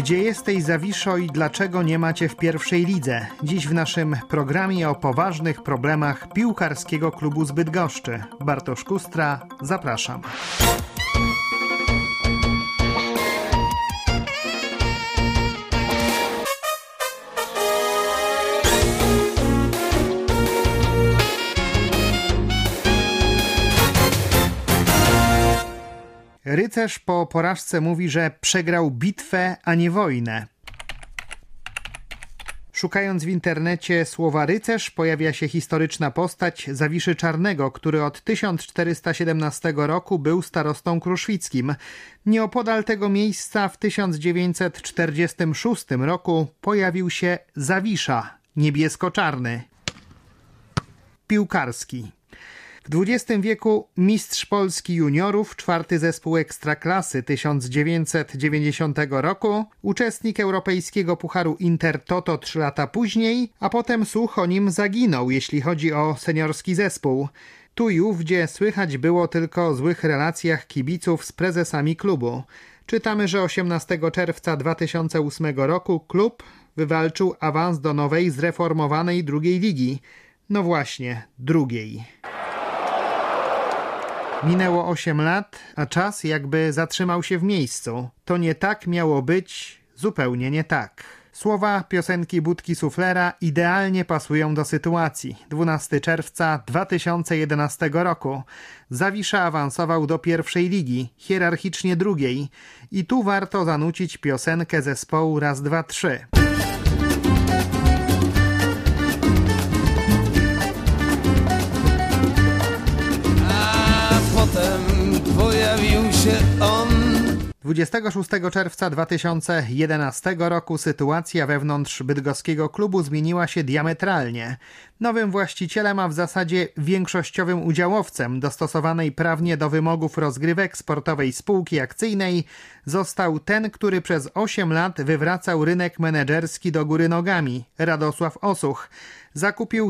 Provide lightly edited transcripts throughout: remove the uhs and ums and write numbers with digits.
Gdzie jesteś, Zawiszo, i dlaczego nie macie w pierwszej lidze? Dziś w naszym programie o poważnych problemach piłkarskiego klubu z Bydgoszczy. Bartosz Kustra, zapraszam. Rycerz po porażce mówi, że przegrał bitwę, a nie wojnę. Szukając w internecie słowa rycerz, pojawia się historyczna postać Zawiszy Czarnego, który od 1417 roku był starostą kruszwickim. Nieopodal tego miejsca w 1946 roku pojawił się Zawisza, niebiesko-czarny, piłkarski. W XX wieku mistrz Polski juniorów, czwarty zespół Ekstraklasy 1990 roku, uczestnik europejskiego pucharu Intertoto 3 lata później, a potem słuch o nim zaginął, jeśli chodzi o seniorski zespół. Tu i ówdzie słychać było tylko o złych relacjach kibiców z prezesami klubu. Czytamy, że 18 czerwca 2008 roku klub wywalczył awans do nowej, zreformowanej drugiej ligi. No właśnie, drugiej. Minęło 8 lat, a czas jakby zatrzymał się w miejscu. To nie tak miało być, zupełnie nie tak. Słowa piosenki Budki Suflera idealnie pasują do sytuacji. 12 czerwca 2011 roku. Zawisza awansował do pierwszej ligi, hierarchicznie drugiej. I tu warto zanucić piosenkę zespołu Raz, dwa, trzy. Pojawił się on. 26 czerwca 2011 roku sytuacja wewnątrz bydgoskiego klubu zmieniła się diametralnie. Nowym właścicielem, a w zasadzie większościowym udziałowcem dostosowanej prawnie do wymogów rozgrywek sportowej spółki akcyjnej został ten, który przez 8 lat wywracał rynek menedżerski do góry nogami, Radosław Osuch. Zakupił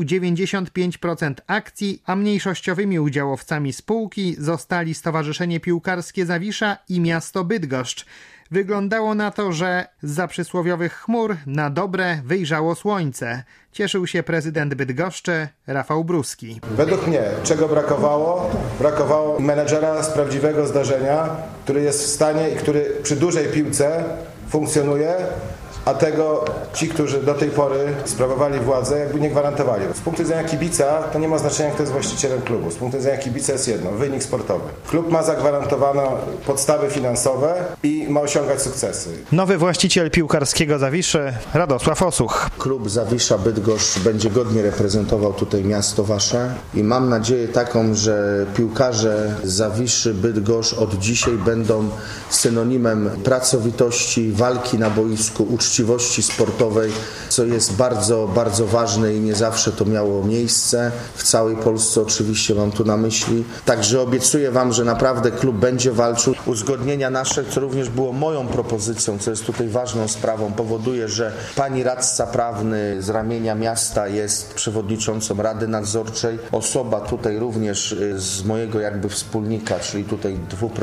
95% akcji, a mniejszościowymi udziałowcami spółki zostali Stowarzyszenie Piłkarskie Zawisza i miasto Bydgoszcz. Wyglądało na to, że zza przysłowiowych chmur na dobre wyjrzało słońce. Cieszył się prezydent Bydgoszczy Rafał Bruski. Według mnie czego brakowało? Brakowało menedżera z prawdziwego zdarzenia, który jest w stanie i który przy dużej piłce funkcjonuje, a tego ci, którzy do tej pory sprawowali władzę, jakby nie gwarantowali. Z punktu widzenia kibica to nie ma znaczenia, kto jest właścicielem klubu. Z punktu widzenia kibica jest jedno, wynik sportowy. Klub ma zagwarantowane podstawy finansowe i ma osiągać sukcesy. Nowy właściciel piłkarskiego Zawiszy, Radosław Osuch. Klub Zawisza Bydgoszcz będzie godnie reprezentował tutaj miasto wasze i mam nadzieję taką, że piłkarze Zawiszy Bydgoszcz od dzisiaj będą synonimem pracowitości, walki na boisku, uczciwości sportowej, co jest bardzo, bardzo ważne i nie zawsze to miało miejsce. W całej Polsce oczywiście mam tu na myśli. Także obiecuję wam, że naprawdę klub będzie walczył. Uzgodnienia nasze, co również było moją propozycją, co jest tutaj ważną sprawą, powoduje, że pani radca prawny z ramienia miasta jest przewodniczącą Rady Nadzorczej. Osoba tutaj również z mojego jakby wspólnika, czyli tutaj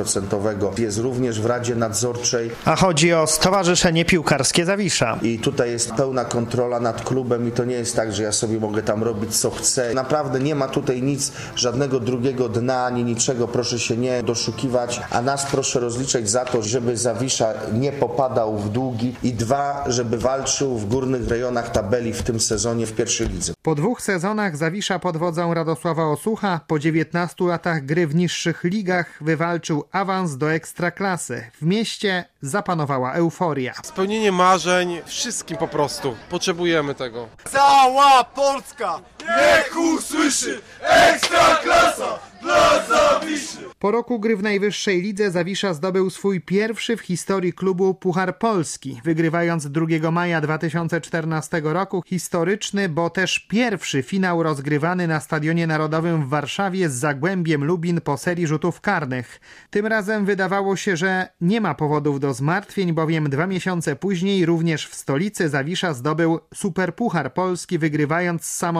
2% jest również w Radzie Nadzorczej. A chodzi o Stowarzyszenie Piłkarskie Zawisza. I tutaj jest pełna kontrola nad klubem i to nie jest tak, że ja sobie mogę tam robić co chcę. Naprawdę nie ma tutaj nic, żadnego drugiego dna, ani niczego, proszę się nie doszukiwać, a nas proszę rozliczać za to, żeby Zawisza nie popadał w długi i 2, żeby walczył w górnych rejonach tabeli w tym sezonie w pierwszej lidze. Po 2 sezonach Zawisza pod wodzą Radosława Osucha po 19 latach gry w niższych ligach wywalczył awans do Ekstraklasy. W mieście zapanowała euforia. Spełnienie marzeń wszystkim po prostu. Potrzebujemy tego. Cała Polska niech usłyszy Ekstraklasa dla Zawiszy. Po roku gry w najwyższej lidze Zawisza zdobył swój pierwszy w historii klubu Puchar Polski, wygrywając 2 maja 2014 roku historyczny, bo też pierwszy finał rozgrywany na Stadionie Narodowym w Warszawie z Zagłębiem Lubin po serii rzutów karnych. Tym razem wydawało się, że nie ma powodów do zmartwień, bowiem 2 miesiące później również w stolicy Zawisza zdobył Superpuchar Polski, wygrywając z samą Legią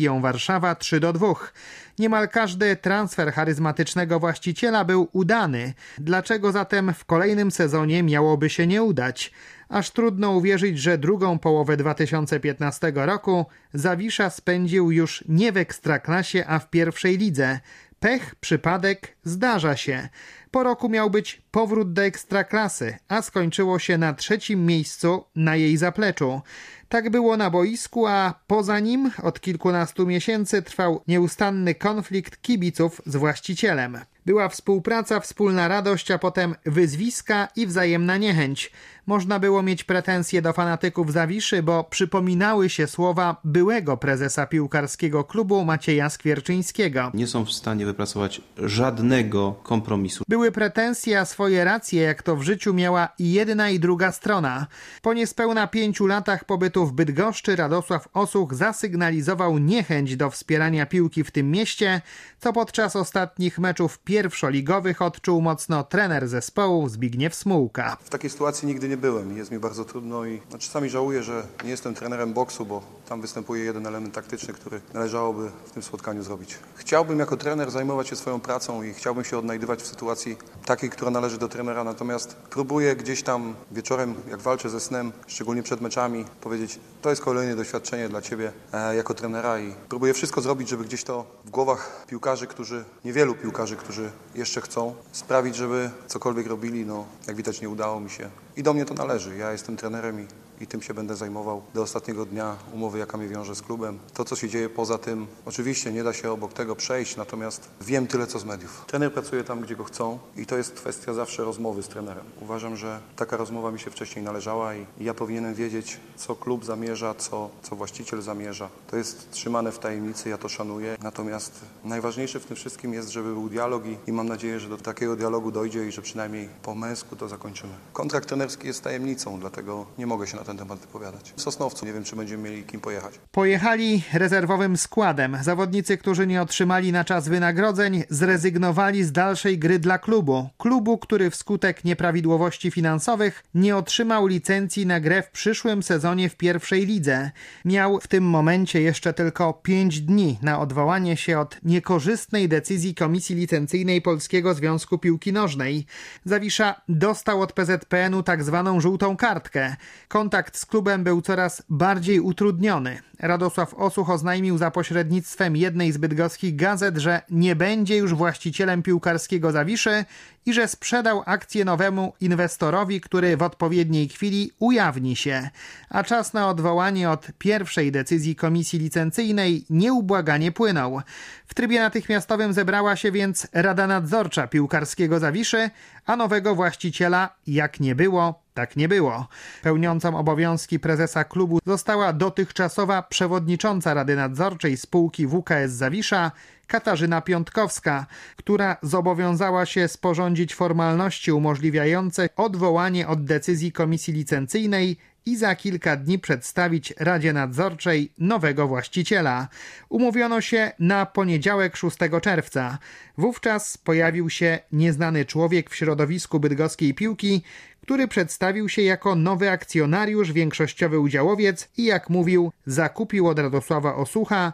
Legią Warszawa 3-2. Niemal każdy transfer charyzmatycznego właściciela był udany. Dlaczego zatem w kolejnym sezonie miałoby się nie udać? Aż trudno uwierzyć, że drugą połowę 2015 roku Zawisza spędził już nie w Ekstraklasie, a w pierwszej lidze. Pech, przypadek, zdarza się. Po roku miał być powrót do Ekstraklasy, a skończyło się na 3. miejscu na jej zapleczu. Tak było na boisku, a poza nim od kilkunastu miesięcy trwał nieustanny konflikt kibiców z właścicielem. Była współpraca, wspólna radość, a potem wyzwiska i wzajemna niechęć. Można było mieć pretensje do fanatyków Zawiszy, bo przypominały się słowa byłego prezesa piłkarskiego klubu Macieja Skwierczyńskiego. Nie są w stanie wypracować żadnego kompromisu. Były pretensje, a swoje racje, jak to w życiu miała i jedna i druga strona. Po niespełna 5 latach pobytu w Bydgoszczy Radosław Osłuch zasygnalizował niechęć do wspierania piłki w tym mieście, co podczas ostatnich meczów pierwszoligowych odczuł mocno trener zespołu Zbigniew Smułka. W takiej sytuacji nigdy nie byłem. Jest mi bardzo trudno i czasami żałuję, że nie jestem trenerem boksu, bo tam występuje jeden element taktyczny, który należałoby w tym spotkaniu zrobić. Chciałbym jako trener zajmować się swoją pracą i chciałbym się odnajdywać w sytuacji takiej, która należy do trenera, natomiast próbuję gdzieś tam wieczorem, jak walczę ze snem, szczególnie przed meczami, powiedzieć, to jest kolejne doświadczenie dla Ciebie jako trenera i próbuję wszystko zrobić, żeby gdzieś to w głowach piłkarzy, niewielu piłkarzy, którzy jeszcze chcą, sprawić, żeby cokolwiek robili, jak widać nie udało mi się. I do mnie to należy. Ja jestem trenerem i tym się będę zajmował do ostatniego dnia umowy, jaka mnie wiąże z klubem. To, co się dzieje poza tym, oczywiście nie da się obok tego przejść, natomiast wiem tyle, co z mediów. Trener pracuje tam, gdzie go chcą i to jest kwestia zawsze rozmowy z trenerem. Uważam, że taka rozmowa mi się wcześniej należała i ja powinienem wiedzieć, co klub zamierza, co właściciel zamierza. To jest trzymane w tajemnicy, ja to szanuję. Natomiast najważniejsze w tym wszystkim jest, żeby był dialog i mam nadzieję, że do takiego dialogu dojdzie i że przynajmniej po męsku to zakończymy. Kontrakt trenerski jest tajemnicą, dlatego nie mogę się na ten temat wypowiadać. W Sosnowcu nie wiem, czy będziemy mieli kim pojechać. Pojechali rezerwowym składem. Zawodnicy, którzy nie otrzymali na czas wynagrodzeń, zrezygnowali z dalszej gry dla klubu. Klubu, który wskutek nieprawidłowości finansowych nie otrzymał licencji na grę w przyszłym sezonie w pierwszej lidze. Miał w tym momencie jeszcze tylko 5 dni na odwołanie się od niekorzystnej decyzji Komisji Licencyjnej Polskiego Związku Piłki Nożnej. Zawisza dostał od PZPN-u tak zwaną żółtą kartkę. Kontakt z klubem był coraz bardziej utrudniony. Radosław Osłuch oznajmił za pośrednictwem jednej z bydgoskich gazet, że nie będzie już właścicielem piłkarskiego Zawiszy i że sprzedał akcję nowemu inwestorowi, który w odpowiedniej chwili ujawni się. A czas na odwołanie od pierwszej decyzji komisji licencyjnej nieubłaganie płynął. W trybie natychmiastowym zebrała się więc Rada Nadzorcza piłkarskiego Zawiszy, a nowego właściciela jak nie było, tak nie było. Pełniącą obowiązki prezesa klubu została dotychczasowa przewodnicząca Rady Nadzorczej spółki WKS Zawisza Katarzyna Piątkowska, która zobowiązała się sporządzić formalności umożliwiające odwołanie od decyzji komisji licencyjnej i za kilka dni przedstawić Radzie Nadzorczej nowego właściciela. Umówiono się na poniedziałek 6 czerwca. Wówczas pojawił się nieznany człowiek w środowisku bydgoskiej piłki, który przedstawił się jako nowy akcjonariusz, większościowy udziałowiec i jak mówił, zakupił od Radosława Osłucha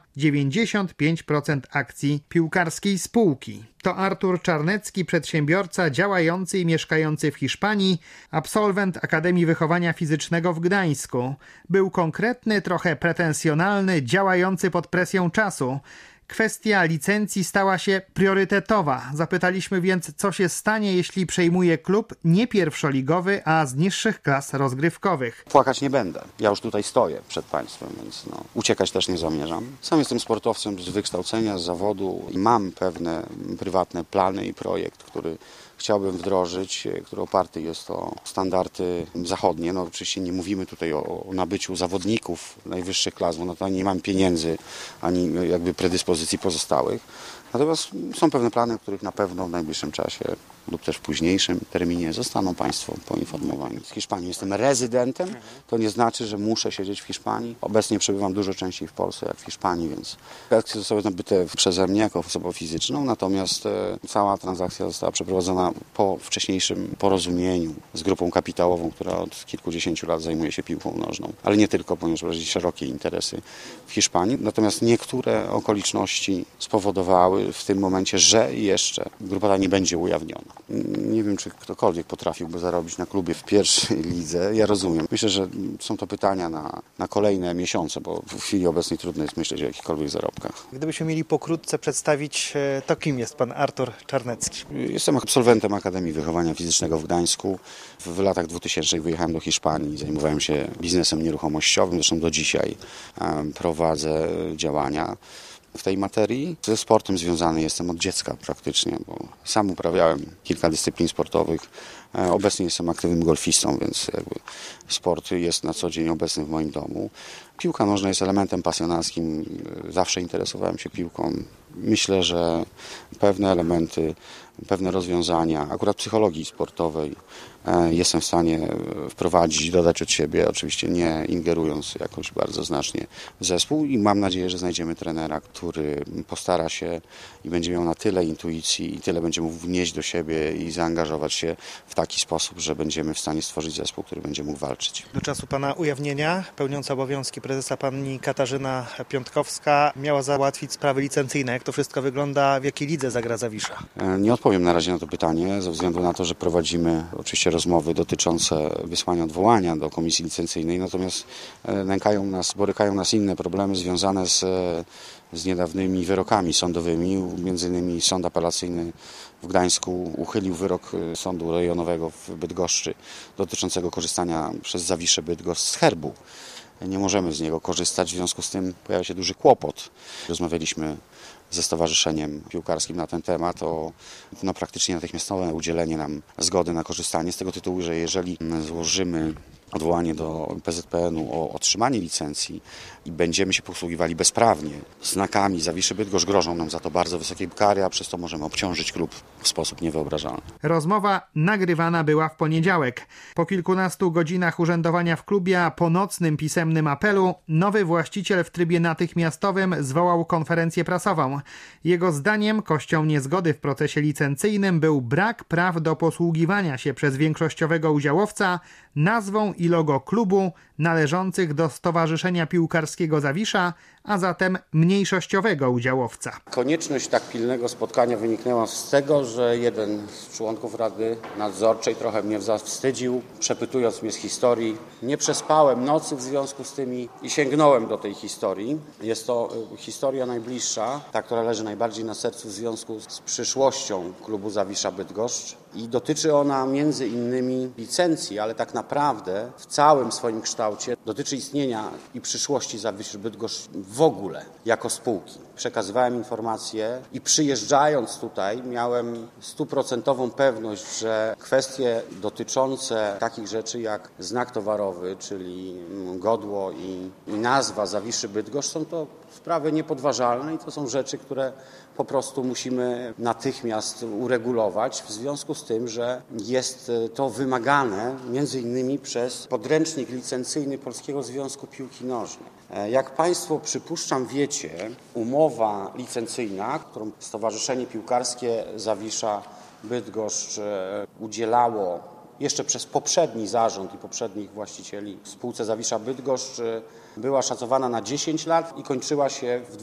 95% akcji piłkarskiej spółki. To Artur Czarnecki, przedsiębiorca działający i mieszkający w Hiszpanii, absolwent Akademii Wychowania Fizycznego w Gdańsku. Był konkretny, trochę pretensjonalny, działający pod presją czasu. Kwestia licencji stała się priorytetowa. Zapytaliśmy więc, co się stanie, jeśli przejmuje klub nie pierwszoligowy, a z niższych klas rozgrywkowych. Płakać nie będę. Ja już tutaj stoję przed państwem, więc uciekać też nie zamierzam. Sam jestem sportowcem z wykształcenia, z zawodu i mam pewne prywatne plany i projekt, który chciałbym wdrożyć, który oparty jest o standardy zachodnie. Oczywiście nie mówimy tutaj o nabyciu zawodników najwyższych klas, bo na to nie mam pieniędzy ani jakby predyspozycji pozostałych. Natomiast są pewne plany, o których na pewno w najbliższym czasie lub też w późniejszym terminie zostaną Państwo poinformowani. Z Hiszpanii jestem rezydentem, to nie znaczy, że muszę siedzieć w Hiszpanii. Obecnie przebywam dużo częściej w Polsce jak w Hiszpanii, więc akcje zostały nabyte przeze mnie jako osobą fizyczną, natomiast cała transakcja została przeprowadzona po wcześniejszym porozumieniu z grupą kapitałową, która od kilkudziesięciu lat zajmuje się piłką nożną, ale nie tylko, ponieważ prowadzi szerokie interesy w Hiszpanii. Natomiast niektóre okoliczności spowodowały w tym momencie, że jeszcze grupa ta nie będzie ujawniona. Nie wiem, czy ktokolwiek potrafiłby zarobić na klubie w pierwszej lidze. Ja rozumiem. Myślę, że są to pytania na kolejne miesiące, bo w chwili obecnej trudno jest myśleć o jakichkolwiek zarobkach. Gdybyśmy mieli pokrótce przedstawić, to kim jest pan Artur Czarnecki? Jestem absolwentem Akademii Wychowania Fizycznego w Gdańsku. W latach 2000 wyjechałem do Hiszpanii, zajmowałem się biznesem nieruchomościowym, zresztą do dzisiaj prowadzę działania w tej materii. Ze sportem związany jestem od dziecka praktycznie, bo sam uprawiałem kilka dyscyplin sportowych. Obecnie jestem aktywnym golfistą, więc jakby sport jest na co dzień obecny w moim domu. Piłka nożna jest elementem pasjonackim. Zawsze interesowałem się piłką. Myślę, że pewne elementy, pewne rozwiązania, akurat psychologii sportowej jestem w stanie wprowadzić, dodać od siebie, oczywiście nie ingerując jakoś bardzo znacznie w zespół i mam nadzieję, że znajdziemy trenera, który postara się i będzie miał na tyle intuicji i tyle będzie mógł wnieść do siebie i zaangażować się w taki sposób, że będziemy w stanie stworzyć zespół, który będzie mógł walczyć. Do czasu pana ujawnienia pełniąca obowiązki prezesa pani Katarzyna Piątkowska miała załatwić sprawy licencyjne. Jak to wszystko wygląda? W jakiej lidze zagra Zawisza? Nie odpowiem na razie na to pytanie, ze względu na to, że prowadzimy oczywiście rozmowy dotyczące wysłania odwołania do komisji licencyjnej, natomiast borykają nas inne problemy związane z niedawnymi wyrokami sądowymi. Między innymi Sąd Apelacyjny w Gdańsku uchylił wyrok Sądu Rejonowego w Bydgoszczy dotyczącego korzystania przez Zawiszę Bydgoszcz z herbu. Nie możemy z niego korzystać, w związku z tym pojawia się duży kłopot. Rozmawialiśmy ze Stowarzyszeniem Piłkarskim na ten temat o praktycznie natychmiastowe udzielenie nam zgody na korzystanie z tego tytułu, że jeżeli złożymy odwołanie do PZPN-u o otrzymanie licencji i będziemy się posługiwali bezprawnie znakami Zawiszy Bydgoszcz, grożą nam za to bardzo wysokie kary, a przez to możemy obciążyć klub w sposób niewyobrażalny. Rozmowa nagrywana była w poniedziałek. Po kilkunastu godzinach urzędowania w klubie, a po nocnym pisemnym apelu, nowy właściciel w trybie natychmiastowym zwołał konferencję prasową. Jego zdaniem kością niezgody w procesie licencyjnym był brak praw do posługiwania się przez większościowego udziałowca nazwą i logo klubu należących do Stowarzyszenia Piłkarskiego Zawisza, a zatem mniejszościowego udziałowca. Konieczność tak pilnego spotkania wyniknęła z tego, że jeden z członków Rady Nadzorczej trochę mnie zawstydził, przepytując mnie z historii. Nie przespałem nocy w związku z tymi i sięgnąłem do tej historii. Jest to historia najbliższa, ta, która leży najbardziej na sercu w związku z przyszłością klubu Zawisza Bydgoszcz i dotyczy ona między innymi licencji, ale tak naprawdę w całym swoim kształcie dotyczy istnienia i przyszłości Zawiszy Bydgoszcz w ogóle jako spółki. Przekazywałem informacje i przyjeżdżając tutaj miałem 100% pewność, że kwestie dotyczące takich rzeczy jak znak towarowy, czyli godło i nazwa Zawiszy Bydgoszcz są to sprawy niepodważalne i to są rzeczy, które po prostu musimy natychmiast uregulować w związku z tym, że jest to wymagane między innymi przez podręcznik licencyjny Polskiego Związku Piłki Nożnej. Jak Państwo przypuszczam wiecie, umowa licencyjna, którą Stowarzyszenie Piłkarskie Zawisza Bydgoszcz udzielało jeszcze przez poprzedni zarząd i poprzednich właścicieli w spółce Zawisza Bydgoszcz, była szacowana na 10 lat i kończyła się w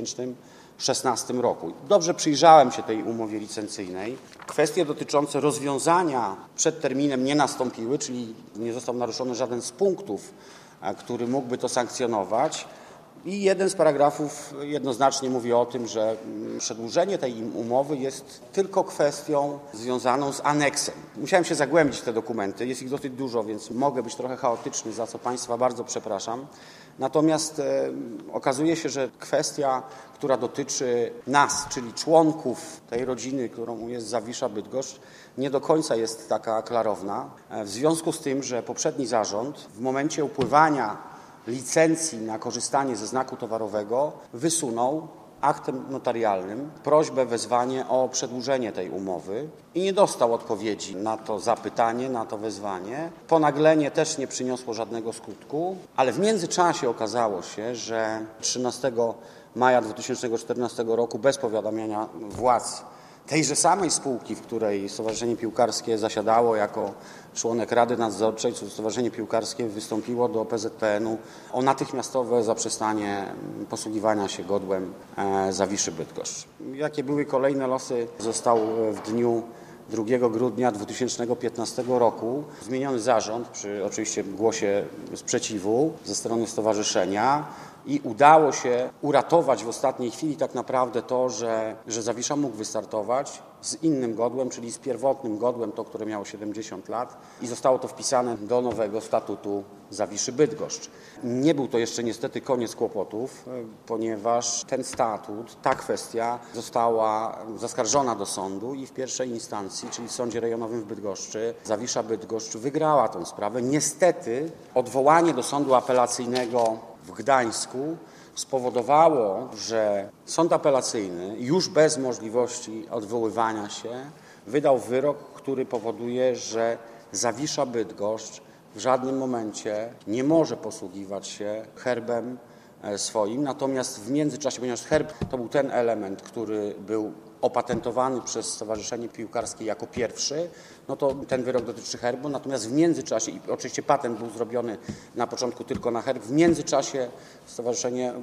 2016 roku. Dobrze przyjrzałem się tej umowie licencyjnej. Kwestie dotyczące rozwiązania przed terminem nie nastąpiły, czyli nie został naruszony żaden z punktów, który mógłby to sankcjonować. I jeden z paragrafów jednoznacznie mówi o tym, że przedłużenie tej umowy jest tylko kwestią związaną z aneksem. Musiałem się zagłębić w te dokumenty, jest ich dosyć dużo, więc mogę być trochę chaotyczny, za co Państwa bardzo przepraszam. Natomiast okazuje się, że kwestia, która dotyczy nas, czyli członków tej rodziny, którą jest Zawisza Bydgoszcz, nie do końca jest taka klarowna. W związku z tym, że poprzedni zarząd w momencie upływania licencji na korzystanie ze znaku towarowego wysunął aktem notarialnym prośbę, wezwanie o przedłużenie tej umowy i nie dostał odpowiedzi na to zapytanie, na to wezwanie. Ponaglenie też nie przyniosło żadnego skutku, ale w międzyczasie okazało się, że 13 maja 2014 roku bez powiadamiania władz tejże samej spółki, w której Stowarzyszenie Piłkarskie zasiadało jako członek Rady Nadzorczej, Stowarzyszenie Piłkarskie wystąpiło do PZPN-u o natychmiastowe zaprzestanie posługiwania się godłem Zawiszy Bydgoszcz. Jakie były kolejne losy, został w dniu 2 grudnia 2015 roku zmieniony zarząd przy oczywiście głosie sprzeciwu ze strony stowarzyszenia i udało się uratować w ostatniej chwili tak naprawdę to, że Zawisza mógł wystartować z innym godłem, czyli z pierwotnym godłem, to, które miało 70 lat i zostało to wpisane do nowego statutu Zawiszy Bydgoszcz. Nie był to jeszcze niestety koniec kłopotów, ponieważ ten statut, ta kwestia została zaskarżona do sądu i w pierwszej instancji, czyli w Sądzie Rejonowym w Bydgoszczy, Zawisza Bydgoszcz wygrała tę sprawę. Niestety odwołanie do sądu apelacyjnego w Gdańsku spowodowało, że sąd apelacyjny już bez możliwości odwoływania się wydał wyrok, który powoduje, że Zawisza Bydgoszcz w żadnym momencie nie może posługiwać się herbem swoim. Natomiast w międzyczasie, ponieważ herb to był ten element, który był opatentowany przez Stowarzyszenie Piłkarskie jako pierwszy, no to ten wyrok dotyczy herbu, natomiast w międzyczasie, i oczywiście patent był zrobiony na początku tylko na herb, w międzyczasie stowarzyszenie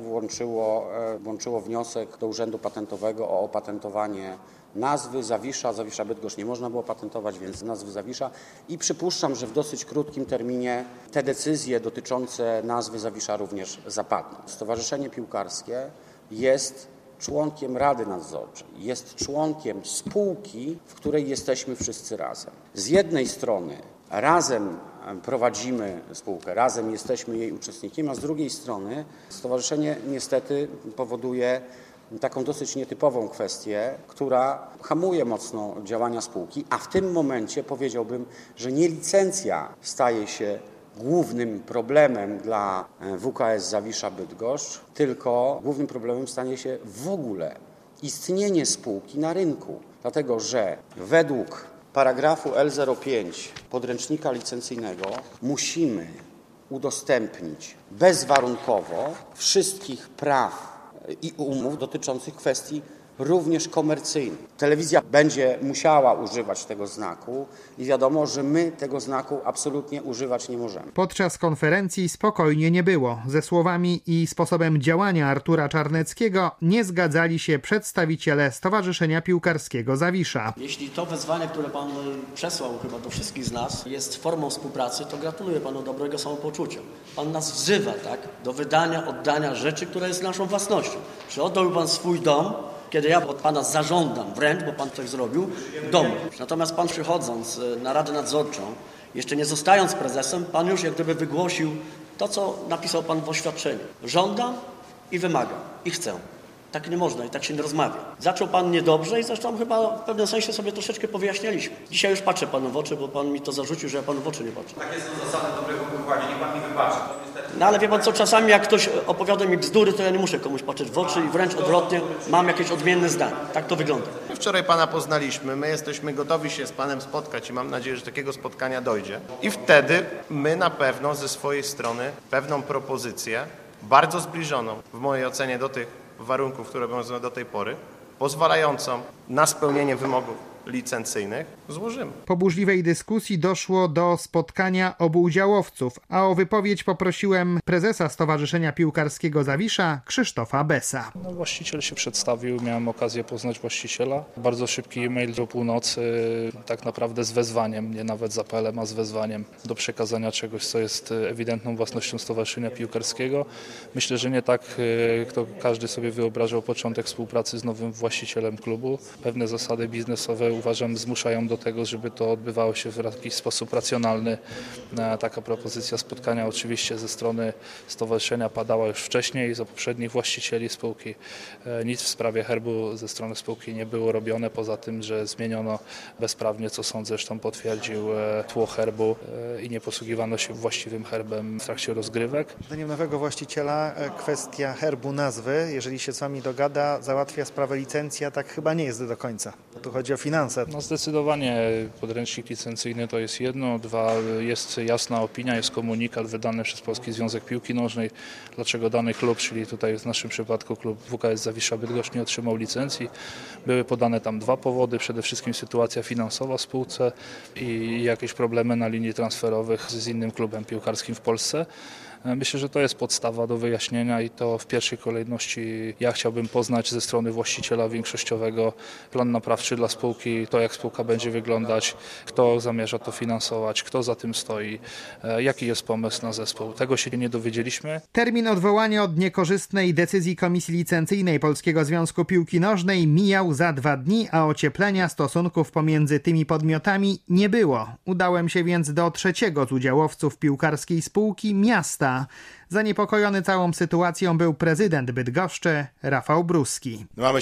włączyło wniosek do Urzędu Patentowego o opatentowanie nazwy Zawisza. Zawisza Bydgoszcz nie można było patentować, więc nazwy Zawisza i przypuszczam, że w dosyć krótkim terminie te decyzje dotyczące nazwy Zawisza również zapadną. Stowarzyszenie Piłkarskie jest członkiem Rady Nadzorczej, jest członkiem spółki, w której jesteśmy wszyscy razem. Z jednej strony razem prowadzimy spółkę, razem jesteśmy jej uczestnikiem, a z drugiej strony stowarzyszenie niestety powoduje taką dosyć nietypową kwestię, która hamuje mocno działania spółki, a w tym momencie powiedziałbym, że nie licencja staje się głównym problemem dla WKS Zawisza Bydgoszcz, tylko głównym problemem stanie się w ogóle istnienie spółki na rynku. Dlatego, że według paragrafu L05 podręcznika licencyjnego musimy udostępnić bezwarunkowo wszystkich praw i umów dotyczących kwestii również komercyjnych. Telewizja będzie musiała używać tego znaku i wiadomo, że my tego znaku absolutnie używać nie możemy. Podczas konferencji spokojnie nie było. Ze słowami i sposobem działania Artura Czarneckiego nie zgadzali się przedstawiciele Stowarzyszenia Piłkarskiego Zawisza. Jeśli to wezwanie, które pan przesłał chyba do wszystkich z nas, jest formą współpracy, to gratuluję panu dobrego samopoczucia. Pan nas wzywa, tak, do wydania, oddania rzeczy, która jest naszą własnością. Czy oddał pan swój dom, kiedy ja od pana zażądam wręcz, bo pan coś zrobił, domu. Natomiast pan przychodząc na Radę Nadzorczą, jeszcze nie zostając prezesem, pan już jak gdyby wygłosił to, co napisał pan w oświadczeniu. Żądam i wymagam i chcę. Tak nie można i tak się nie rozmawia. Zaczął pan niedobrze i zresztą chyba w pewnym sensie sobie troszeczkę powyjaśnialiśmy. Dzisiaj już patrzę panu w oczy, bo pan mi to zarzucił, że ja panu w oczy nie patrzę. Takie są zasady dobrego wychowania, niech pan mi wybaczy. No ale wie pan co, czasami jak ktoś opowiada mi bzdury, to ja nie muszę komuś patrzeć w oczy i wręcz odwrotnie mam jakieś odmienne zdanie. Tak to wygląda. Wczoraj pana poznaliśmy, my jesteśmy gotowi się z panem spotkać i mam nadzieję, że takiego spotkania dojdzie. I wtedy my na pewno ze swojej strony pewną propozycję, bardzo zbliżoną w mojej ocenie do tych warunków, które obowiązują do tej pory, pozwalającą na spełnienie wymogów licencyjnych, złożymy. Po burzliwej dyskusji doszło do spotkania obu udziałowców, a o wypowiedź poprosiłem prezesa Stowarzyszenia Piłkarskiego Zawisza, Krzysztofa Besa. Właściciel się przedstawił, miałem okazję poznać właściciela. Bardzo szybki e-mail do północy, tak naprawdę z wezwaniem, nie nawet z apelem, a z wezwaniem do przekazania czegoś, co jest ewidentną własnością Stowarzyszenia Piłkarskiego. Myślę, że nie tak, kto każdy sobie wyobrażał początek współpracy z nowym właścicielem klubu. Pewne zasady biznesowe uważam zmuszają do tego, żeby to odbywało się w jakiś sposób racjonalny. Taka propozycja spotkania oczywiście ze strony stowarzyszenia padała już wcześniej, za poprzednich właścicieli spółki. Nic w sprawie herbu ze strony spółki nie było robione, poza tym, że zmieniono bezprawnie, co sąd zresztą potwierdził, tło herbu i nie posługiwano się właściwym herbem w trakcie rozgrywek. Zdaniem nowego właściciela kwestia herbu, nazwy, jeżeli się z wami dogada, załatwia sprawę licencji, a tak chyba nie jest do końca, bo tu chodzi o finanse. No zdecydowanie podręcznik licencyjny to jest jedno, dwa, jest jasna opinia, jest komunikat wydany przez Polski Związek Piłki Nożnej, dlaczego dany klub, czyli tutaj w naszym przypadku klub WKS Zawisza Bydgoszcz nie otrzymał licencji. Były podane tam dwa powody, przede wszystkim sytuacja finansowa w spółce i jakieś problemy na linii transferowych z innym klubem piłkarskim w Polsce. Myślę, że to jest podstawa do wyjaśnienia i to w pierwszej kolejności ja chciałbym poznać ze strony właściciela większościowego plan naprawczy dla spółki, to jak spółka będzie wyglądać, kto zamierza to finansować, kto za tym stoi, jaki jest pomysł na zespół. Tego się nie dowiedzieliśmy. Termin odwołania od niekorzystnej decyzji Komisji Licencyjnej Polskiego Związku Piłki Nożnej mijał za 2 dni, a ocieplenia stosunków pomiędzy tymi podmiotami nie było. Udałem się więc do trzeciego z udziałowców piłkarskiej spółki, Miasta. Zaniepokojony całą sytuacją był prezydent Bydgoszczy, Rafał Bruski. Mamy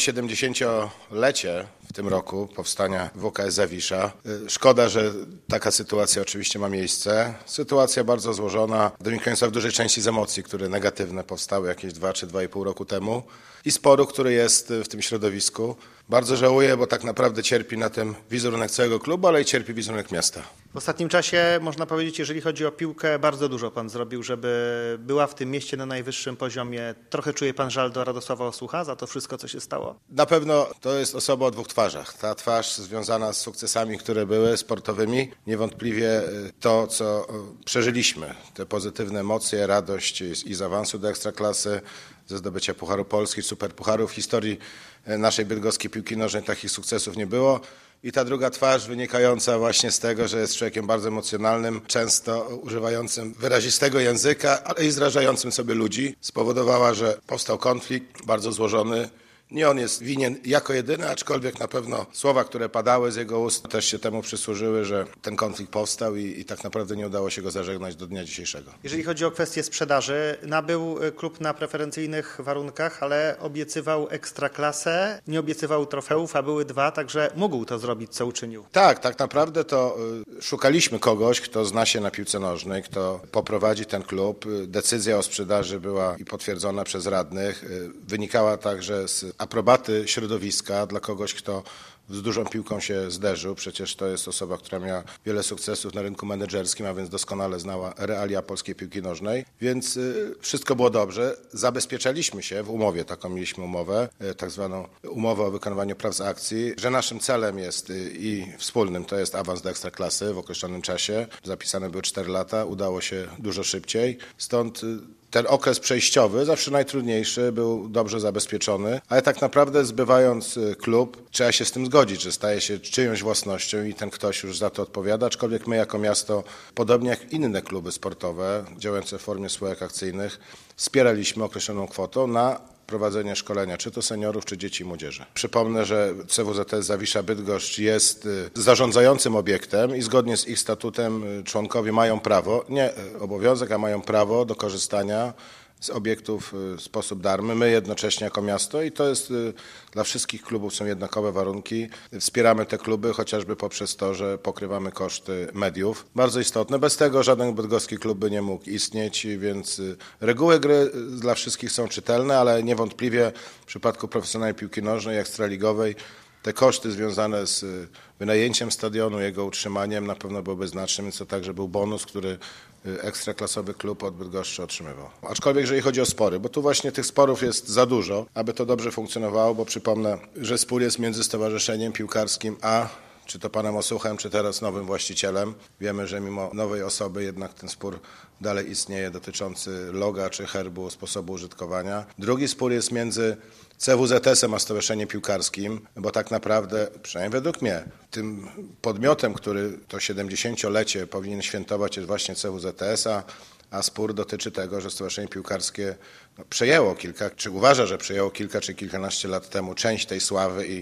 70-lecie w tym roku powstania WKS Zawisza. Szkoda, że taka sytuacja oczywiście ma miejsce. Sytuacja bardzo złożona, wynikająca w dużej części z emocji, które negatywne powstały jakieś 2 czy 2,5 roku temu i sporu, który jest w tym środowisku. Bardzo żałuję, bo tak naprawdę cierpi na tym wizerunek całego klubu, ale i cierpi wizerunek miasta. W ostatnim czasie, można powiedzieć, jeżeli chodzi o piłkę, bardzo dużo pan zrobił, żeby była w tym mieście na najwyższym poziomie. Trochę czuje pan żal do Radosława Osłucha za to wszystko, co się stało? Na pewno to jest osoba o 2 twarzach. Ta twarz związana z sukcesami, które były sportowymi, niewątpliwie to, co przeżyliśmy, te pozytywne emocje, radość i z awansu do Ekstraklasy, ze zdobycia Pucharu Polski, Superpucharu. W historii naszej bydgoskiej piłki nożnej takich sukcesów nie było. I ta druga twarz wynikająca właśnie z tego, że jest człowiekiem bardzo emocjonalnym, często używającym wyrazistego języka, ale i zrażającym sobie ludzi, spowodowała, że powstał konflikt bardzo złożony. Nie on jest winien jako jedyny, aczkolwiek na pewno słowa, które padały z jego ust, też się temu przysłużyły, że ten konflikt powstał i tak naprawdę nie udało się go zażegnać do dnia dzisiejszego. Jeżeli chodzi o kwestię sprzedaży, nabył klub na preferencyjnych warunkach, ale obiecywał Ekstraklasę, nie obiecywał trofeów, a były 2, także mógł to zrobić, co uczynił. Tak naprawdę to szukaliśmy kogoś, kto zna się na piłce nożnej, kto poprowadzi ten klub. Decyzja o sprzedaży była i potwierdzona przez radnych. Wynikała także z aprobaty środowiska dla kogoś, kto z dużą piłką się zderzył. Przecież to jest osoba, która miała wiele sukcesów na rynku menedżerskim, a więc doskonale znała realia polskiej piłki nożnej. Więc wszystko było dobrze. Zabezpieczaliśmy się w umowie, taką mieliśmy umowę, tak zwaną umowę o wykonywaniu praw z akcji, że naszym celem jest i wspólnym to jest awans do Ekstraklasy w określonym czasie. Zapisane były 4 lata, udało się dużo szybciej. Stąd ten okres przejściowy, zawsze najtrudniejszy, był dobrze zabezpieczony, ale tak naprawdę zbywając klub, trzeba się z tym zgodzić, że staje się czyjąś własnością i ten ktoś już za to odpowiada, aczkolwiek my jako miasto, podobnie jak inne kluby sportowe działające w formie spółek akcyjnych, wspieraliśmy określoną kwotą na prowadzenie szkolenia, czy to seniorów, czy dzieci i młodzieży. Przypomnę, że CWZS Zawisza Bydgoszcz jest zarządzającym obiektem i zgodnie z ich statutem członkowie mają prawo, nie obowiązek, a mają prawo do korzystania z obiektów w sposób darmy. My jednocześnie jako miasto i to jest dla wszystkich klubów są jednakowe warunki. Wspieramy te kluby chociażby poprzez to, że pokrywamy koszty mediów. Bardzo istotne. Bez tego żaden bydgoski klub by nie mógł istnieć, więc reguły gry dla wszystkich są czytelne, ale niewątpliwie w przypadku profesjonalnej piłki nożnej, ekstraligowej, te koszty związane z wynajęciem stadionu, jego utrzymaniem na pewno byłyby znaczne, więc to także był bonus, który ekstraklasowy klub od Bydgoszczy otrzymywał. Aczkolwiek jeżeli chodzi o spory, bo tu właśnie tych sporów jest za dużo, aby to dobrze funkcjonowało, bo przypomnę, że spór jest między Stowarzyszeniem Piłkarskim a czy to panem Osłuchem, czy teraz nowym właścicielem. Wiemy, że mimo nowej osoby jednak ten spór dalej istnieje dotyczący loga czy herbu, sposobu użytkowania. Drugi spór jest między CWZS-em a Stowarzyszeniem Piłkarskim, bo tak naprawdę, przynajmniej według mnie, tym podmiotem, który to 70-lecie powinien świętować jest właśnie CWZS, a spór dotyczy tego, że Stowarzyszenie Piłkarskie przejęło czy uważa, że przejęło kilka czy kilkanaście lat temu część tej sławy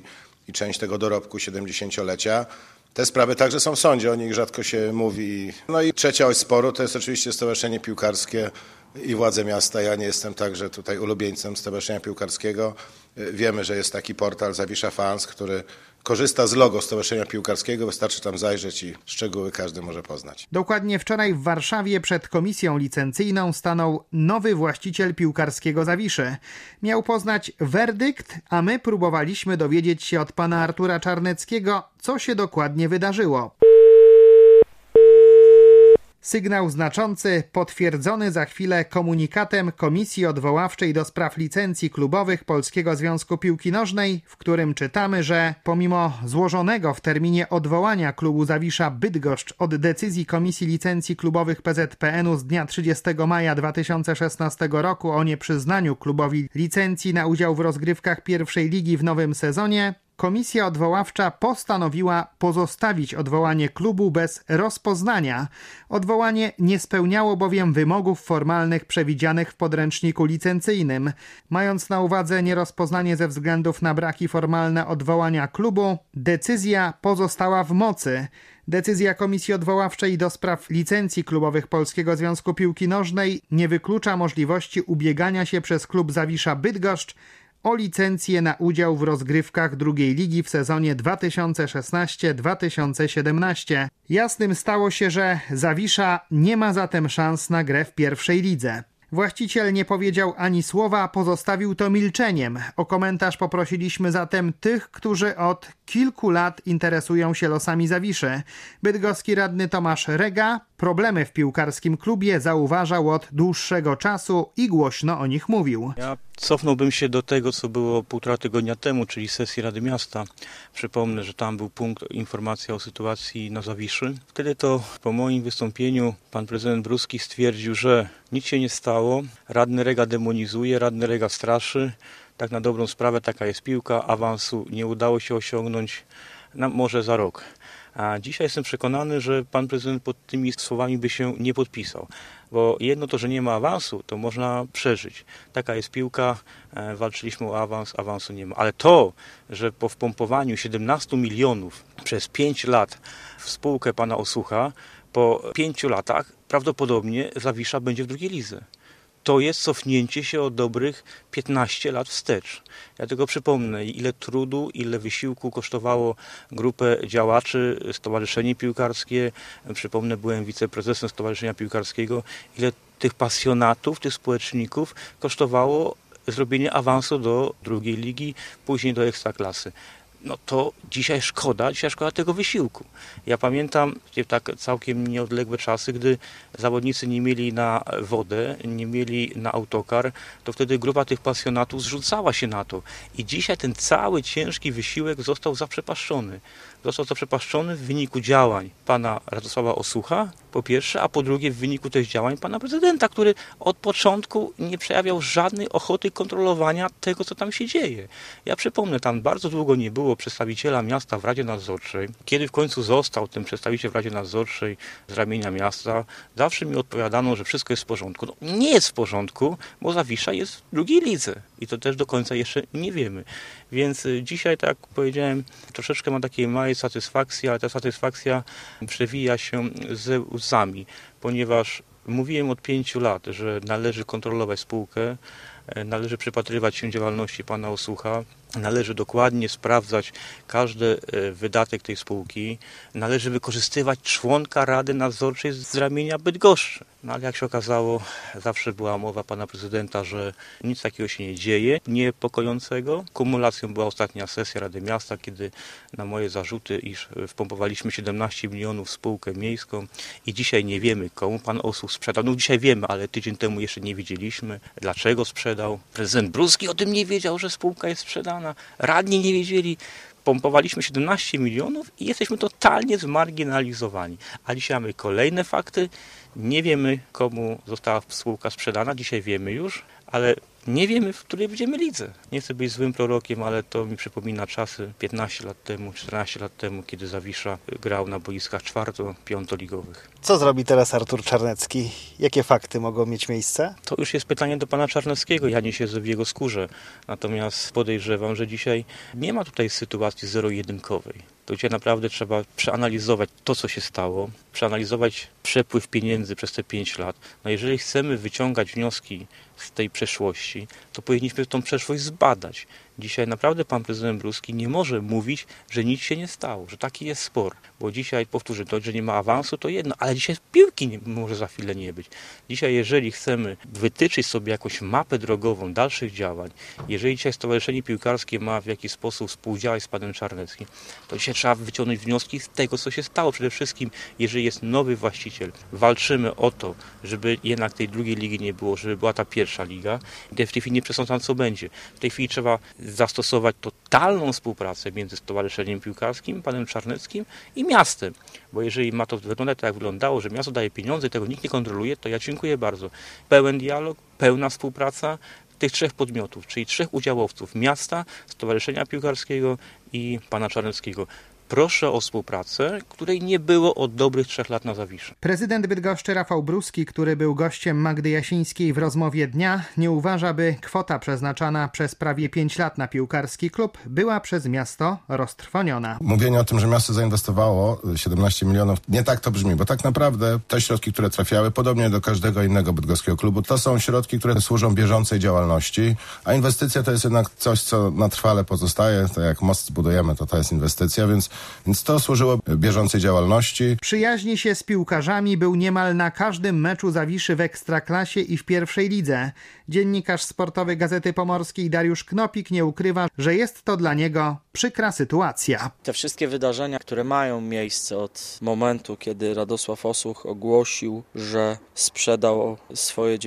i część tego dorobku 70-lecia. Te sprawy także są w sądzie, o nich rzadko się mówi. No i trzecia oś sporu to jest oczywiście Stowarzyszenie Piłkarskie i władze miasta. Ja nie jestem także tutaj ulubieńcem Stowarzyszenia Piłkarskiego. Wiemy, że jest taki portal Zawisza Fans, który korzysta z logo Stowarzyszenia Piłkarskiego. Wystarczy tam zajrzeć i szczegóły każdy może poznać. Dokładnie wczoraj w Warszawie przed komisją licencyjną stanął nowy właściciel piłkarskiego Zawiszy. Miał poznać werdykt, a my próbowaliśmy dowiedzieć się od pana Artura Czarneckiego, co się dokładnie wydarzyło. Sygnał znaczący, potwierdzony za chwilę komunikatem Komisji Odwoławczej do spraw licencji klubowych Polskiego Związku Piłki Nożnej, w którym czytamy, że pomimo złożonego w terminie odwołania klubu Zawisza Bydgoszcz od decyzji Komisji Licencji Klubowych PZPN-u z dnia 30 maja 2016 roku o nieprzyznaniu klubowi licencji na udział w rozgrywkach pierwszej ligi w nowym sezonie, Komisja Odwoławcza postanowiła pozostawić odwołanie klubu bez rozpoznania. Odwołanie nie spełniało bowiem wymogów formalnych przewidzianych w podręczniku licencyjnym. Mając na uwadze nierozpoznanie ze względów na braki formalne odwołania klubu, decyzja pozostała w mocy. Decyzja Komisji Odwoławczej do spraw licencji klubowych Polskiego Związku Piłki Nożnej nie wyklucza możliwości ubiegania się przez klub Zawisza Bydgoszcz o licencję na udział w rozgrywkach drugiej ligi w sezonie 2016-2017. Jasnym stało się, że Zawisza nie ma zatem szans na grę w pierwszej lidze. Właściciel nie powiedział ani słowa, pozostawił to milczeniem. O komentarz poprosiliśmy zatem tych, którzy od kilku lat interesują się losami Zawiszy. Bydgoski radny Tomasz Rega problemy w piłkarskim klubie zauważał od dłuższego czasu i głośno o nich mówił. Ja cofnąłbym się do tego, co było 1,5 tygodnia temu, czyli sesji Rady Miasta. Przypomnę, że tam był punkt informacja o sytuacji na Zawiszy. Wtedy to po moim wystąpieniu pan prezydent Bruski stwierdził, że nic się nie stało, radny Rega demonizuje, radny Rega straszy. Tak na dobrą sprawę taka jest piłka, awansu nie udało się osiągnąć, może za rok. A dzisiaj jestem przekonany, że pan prezydent pod tymi słowami by się nie podpisał. Bo jedno to, że nie ma awansu, to można przeżyć. Taka jest piłka, walczyliśmy o awans, awansu nie ma. Ale to, że po wpompowaniu 17 milionów przez 5 lat w spółkę pana Osucha, po 5 latach prawdopodobnie Zawisza będzie w drugiej lidze. To jest cofnięcie się o dobrych 15 lat wstecz. Ja tylko przypomnę, ile trudu, ile wysiłku kosztowało grupę działaczy, Stowarzyszenie Piłkarskie. Przypomnę, byłem wiceprezesem Stowarzyszenia Piłkarskiego. Ile tych pasjonatów, tych społeczników kosztowało zrobienie awansu do drugiej ligi, później do Ekstraklasy. No to dzisiaj szkoda tego wysiłku. Ja pamiętam tak całkiem nieodległe czasy, gdy zawodnicy nie mieli na wodę, nie mieli na autokar, to wtedy grupa tych pasjonatów zrzucała się na to. I dzisiaj ten cały ciężki wysiłek został zaprzepaszczony. Został zaprzepaszczony w wyniku działań pana Radosława Osucha, po pierwsze, a po drugie w wyniku też działań pana prezydenta, który od początku nie przejawiał żadnej ochoty kontrolowania tego, co tam się dzieje. Ja przypomnę, tam bardzo długo nie było przedstawiciela miasta w Radzie Nadzorczej. Kiedy w końcu został ten przedstawiciel w Radzie Nadzorczej z ramienia miasta, zawsze mi odpowiadano, że wszystko jest w porządku. No, nie jest w porządku, bo Zawisza jest w drugiej lidze i to też do końca jeszcze nie wiemy. Więc dzisiaj, tak jak powiedziałem, troszeczkę mam takiej małej satysfakcji, ale ta satysfakcja przewija się ze łzami, ponieważ mówiłem od 5 lat, że należy kontrolować spółkę, należy przypatrywać się działalności pana Osucha, należy dokładnie sprawdzać każdy wydatek tej spółki, należy wykorzystywać członka Rady Nadzorczej z ramienia Bydgoszczy. No ale jak się okazało, zawsze była mowa pana prezydenta, że nic takiego się nie dzieje, niepokojącego. Kumulacją była ostatnia sesja Rady Miasta, kiedy na moje zarzuty, iż wpompowaliśmy 17 milionów w spółkę miejską i dzisiaj nie wiemy, komu pan Osuch sprzedał. No dzisiaj wiemy, ale tydzień temu jeszcze nie wiedzieliśmy, dlaczego sprzedał. Prezydent Bruski o tym nie wiedział, że spółka jest sprzedana. Radni nie wiedzieli. Pompowaliśmy 17 milionów i jesteśmy totalnie zmarginalizowani. A dzisiaj mamy kolejne fakty. Nie wiemy, komu została spółka sprzedana. Dzisiaj wiemy już, ale nie wiemy, w której będziemy lidze. Nie chcę być złym prorokiem, ale to mi przypomina czasy 15 lat temu, 14 lat temu, kiedy Zawisza grał na boiskach 4-, 5-ligowych. Co zrobi teraz Artur Czarnecki? Jakie fakty mogą mieć miejsce? To już jest pytanie do pana Czarneckiego. Ja nie siedzę w jego skórze. Natomiast podejrzewam, że dzisiaj nie ma tutaj sytuacji zero-jedynkowej. To gdzie naprawdę trzeba przeanalizować to, co się stało, przeanalizować przepływ pieniędzy przez te 5 lat. No jeżeli chcemy wyciągać wnioski z tej przeszłości, to powinniśmy tą przeszłość zbadać. Dzisiaj naprawdę pan prezydent Bruski nie może mówić, że nic się nie stało, że taki jest spor. Bo dzisiaj, powtórzę, to, że nie ma awansu, to jedno, ale dzisiaj piłki może za chwilę nie być. Dzisiaj, jeżeli chcemy wytyczyć sobie jakąś mapę drogową dalszych działań, jeżeli dzisiaj Stowarzyszenie Piłkarskie ma w jakiś sposób współdziałać z panem Czarneckim, to dzisiaj trzeba wyciągnąć wnioski z tego, co się stało. Przede wszystkim, jeżeli jest nowy właściciel, walczymy o to, żeby jednak tej drugiej ligi nie było, żeby była ta pierwsza liga. W tej chwili nie przesądzam, co będzie. W tej chwili trzeba zastosować totalną współpracę między Stowarzyszeniem Piłkarskim, panem Czarneckim i miastem. Bo jeżeli ma to wyglądać tak, jak wyglądało, że miasto daje pieniądze i tego nikt nie kontroluje, to ja dziękuję bardzo. Pełen dialog, pełna współpraca tych 3 podmiotów, czyli 3 udziałowców miasta, Stowarzyszenia Piłkarskiego i pana Czarneckiego. Proszę o współpracę, której nie było od dobrych 3 lat na Zawiszy. Prezydent Bydgoszczy Rafał Bruski, który był gościem Magdy Jasińskiej w rozmowie dnia, nie uważa, by kwota przeznaczana przez prawie 5 lat na piłkarski klub była przez miasto roztrwoniona. Mówienie o tym, że miasto zainwestowało 17 milionów, nie tak to brzmi, bo tak naprawdę te środki, które trafiały, podobnie do każdego innego bydgoskiego klubu, to są środki, które służą bieżącej działalności, a inwestycja to jest jednak coś, co na trwale pozostaje. To jak most zbudujemy, to jest inwestycja, więc to służyło bieżącej działalności. Przyjaźni się z piłkarzami był niemal na każdym meczu Zawiszy w Ekstraklasie i w pierwszej lidze. Dziennikarz sportowy Gazety Pomorskiej Dariusz Knopik nie ukrywa, że jest to dla niego przykra sytuacja. Te wszystkie wydarzenia, które mają miejsce od momentu, kiedy Radosław Osłuch ogłosił, że sprzedał swoje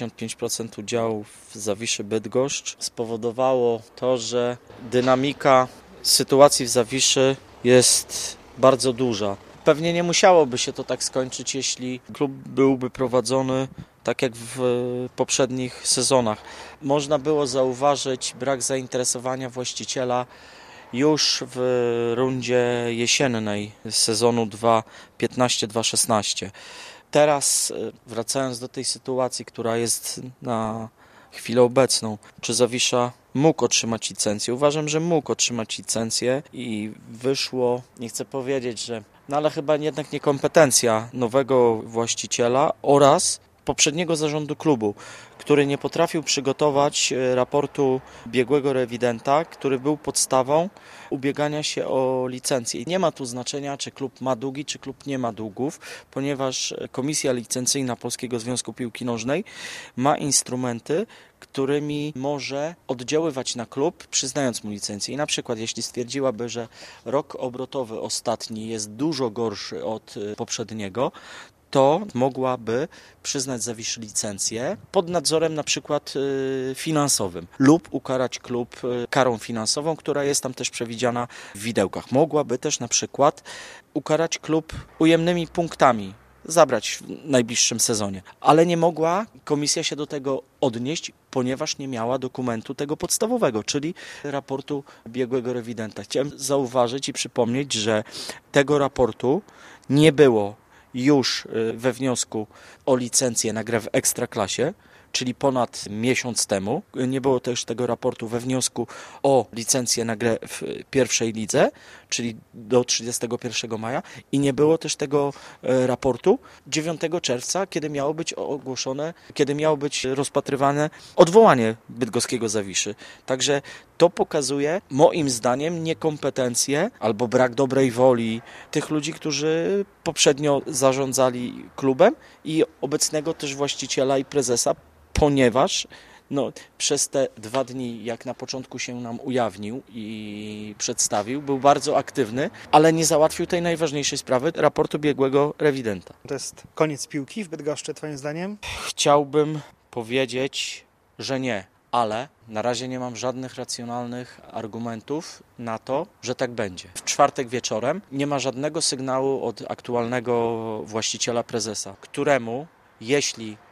95% udziałów w Zawiszy Bydgoszcz, spowodowało to, że dynamika sytuacji w Zawiszy jest bardzo duża. Pewnie nie musiałoby się to tak skończyć, jeśli klub byłby prowadzony tak jak w poprzednich sezonach. Można było zauważyć brak zainteresowania właściciela już w rundzie jesiennej sezonu 2015-2016. Teraz, wracając do tej sytuacji, która jest na chwilę obecną, czy Zawisza mógł otrzymać licencję? Uważam, że mógł otrzymać licencję i wyszło, nie chcę powiedzieć, że ale chyba jednak niekompetencja nowego właściciela oraz poprzedniego zarządu klubu, który nie potrafił przygotować raportu biegłego rewidenta, który był podstawą ubiegania się o licencję. Nie ma tu znaczenia, czy klub ma długi, czy klub nie ma długów, ponieważ Komisja Licencyjna Polskiego Związku Piłki Nożnej ma instrumenty, którymi może oddziaływać na klub, przyznając mu licencję. I na przykład, jeśli stwierdziłaby, że rok obrotowy ostatni jest dużo gorszy od poprzedniego, to mogłaby przyznać Zawiszy licencję pod nadzorem na przykład finansowym lub ukarać klub karą finansową, która jest tam też przewidziana w widełkach. Mogłaby też na przykład ukarać klub ujemnymi punktami, zabrać w najbliższym sezonie. Ale nie mogła komisja się do tego odnieść, ponieważ nie miała dokumentu tego podstawowego, czyli raportu biegłego rewidenta. Chciałem zauważyć i przypomnieć, że tego raportu nie było już we wniosku o licencję na grę w Ekstraklasie, czyli ponad miesiąc temu. Nie było też tego raportu we wniosku o licencję na grę w pierwszej lidze, czyli do 31 maja i nie było też tego raportu 9 czerwca, kiedy miało być ogłoszone, kiedy miało być rozpatrywane odwołanie bydgoskiego Zawiszy. Także to pokazuje moim zdaniem niekompetencję albo brak dobrej woli tych ludzi, którzy poprzednio zarządzali klubem i obecnego też właściciela i prezesa, ponieważ przez te 2 dni, jak na początku się nam ujawnił i przedstawił, był bardzo aktywny, ale nie załatwił tej najważniejszej sprawy, raportu biegłego rewidenta. To jest koniec piłki w Bydgoszczy, twoim zdaniem? Chciałbym powiedzieć, że nie, ale na razie nie mam żadnych racjonalnych argumentów na to, że tak będzie. W czwartek wieczorem nie ma żadnego sygnału od aktualnego właściciela prezesa, któremu, jeśli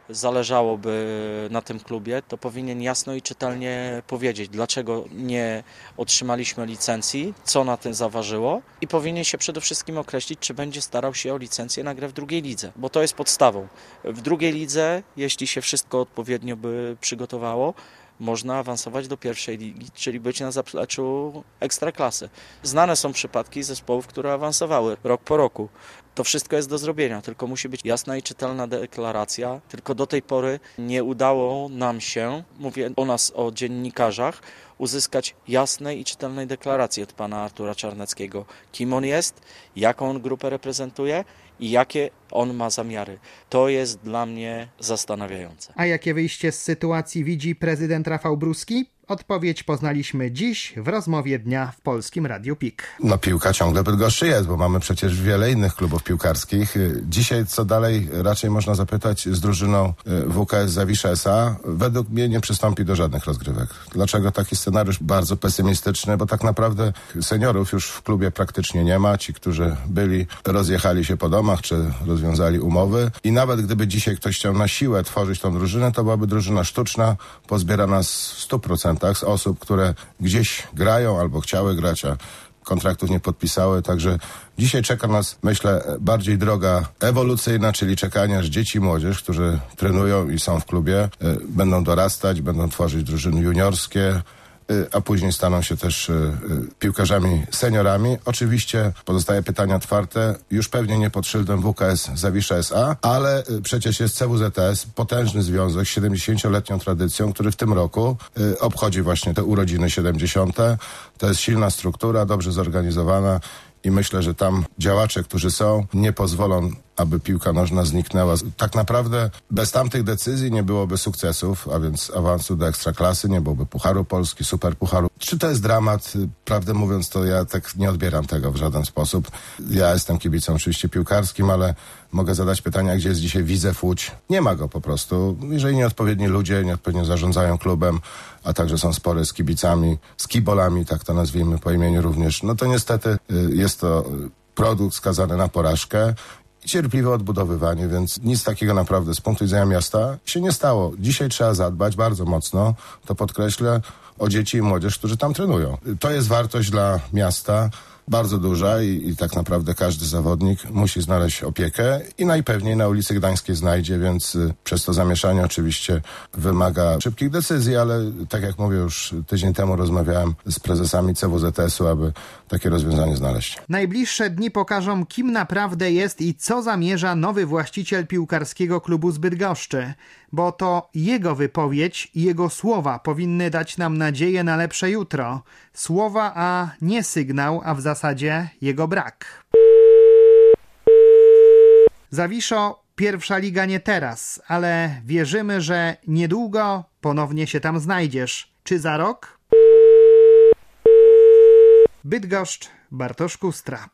zależałoby na tym klubie, to powinien jasno i czytelnie powiedzieć, dlaczego nie otrzymaliśmy licencji, co na tym zaważyło i powinien się przede wszystkim określić, czy będzie starał się o licencję na grę w drugiej lidze, bo to jest podstawą. W drugiej lidze, jeśli się wszystko odpowiednio by przygotowało, można awansować do pierwszej ligi, czyli być na zapleczu ekstraklasy. Znane są przypadki zespołów, które awansowały rok po roku. To wszystko jest do zrobienia, tylko musi być jasna i czytelna deklaracja. Tylko do tej pory nie udało nam się, mówię o nas, o dziennikarzach, uzyskać jasnej i czytelnej deklaracji od pana Artura Czarneckiego. Kim on jest, jaką on grupę reprezentuje i jakie on ma zamiary. To jest dla mnie zastanawiające. A jakie wyjście z sytuacji widzi prezydent Rafał Bruski? Odpowiedź poznaliśmy dziś w rozmowie dnia w Polskim Radiu PIK. No piłka ciągle Bydgoszczy jest, bo mamy przecież wiele innych klubów piłkarskich. Dzisiaj co dalej raczej można zapytać z drużyną WKS Zawisza S.A. Według mnie nie przystąpi do żadnych rozgrywek. Dlaczego taki scenariusz bardzo pesymistyczny? Bo tak naprawdę seniorów już w klubie praktycznie nie ma. Ci, którzy byli, rozjechali się po domach czy rozwiązali umowy. I nawet gdyby dzisiaj ktoś chciał na siłę tworzyć tą drużynę, to byłaby drużyna sztuczna, pozbierana w 100% z osób, które gdzieś grają albo chciały grać, a kontraktów nie podpisały. Także dzisiaj czeka nas, myślę, bardziej droga ewolucyjna, czyli czekanie, aż dzieci i młodzież, którzy trenują i są w klubie, będą dorastać, będą tworzyć drużyny juniorskie, a później staną się też piłkarzami seniorami. Oczywiście pozostaje pytanie otwarte, już pewnie nie pod szyldem WKS Zawisza S.A., ale przecież jest CWZS, potężny związek z 70-letnią tradycją, który w tym roku obchodzi właśnie te urodziny 70. To jest silna struktura, dobrze zorganizowana i myślę, że tam działacze, którzy są, nie pozwolą, aby piłka nożna zniknęła. Tak naprawdę bez tamtych decyzji nie byłoby sukcesów, a więc awansu do Ekstraklasy, nie byłoby Pucharu Polski, Superpucharu. Czy to jest dramat? Prawdę mówiąc, to ja tak nie odbieram tego w żaden sposób. Ja jestem kibicem oczywiście piłkarskim, ale mogę zadać pytania, gdzie jest dzisiaj Widzew Łódź? Nie ma go po prostu. Jeżeli nieodpowiedni ludzie nieodpowiednio zarządzają klubem, a także są spory z kibicami, z kibolami, tak to nazwijmy po imieniu również, no to niestety jest to produkt skazany na porażkę i cierpliwe odbudowywanie, więc nic takiego naprawdę z punktu widzenia miasta się nie stało. Dzisiaj trzeba zadbać bardzo mocno, to podkreślę, o dzieci i młodzież, którzy tam trenują. To jest wartość dla miasta bardzo duża i tak naprawdę każdy zawodnik musi znaleźć opiekę i najpewniej na ulicy Gdańskiej znajdzie, więc przez to zamieszanie oczywiście wymaga szybkich decyzji, ale tak jak mówię, już tydzień temu rozmawiałem z prezesami CWZS-u, aby takie rozwiązanie znaleźć. Najbliższe dni pokażą, kim naprawdę jest i co zamierza nowy właściciel piłkarskiego klubu z Bydgoszczy, bo to jego wypowiedź i jego słowa powinny dać nam nadzieję na lepsze jutro. Słowa, a nie sygnał, a w zasadzie jego brak. Zawiszo, pierwsza liga nie teraz, ale wierzymy, że niedługo ponownie się tam znajdziesz. Czy za rok? Bydgoszcz, Bartosz Kustra.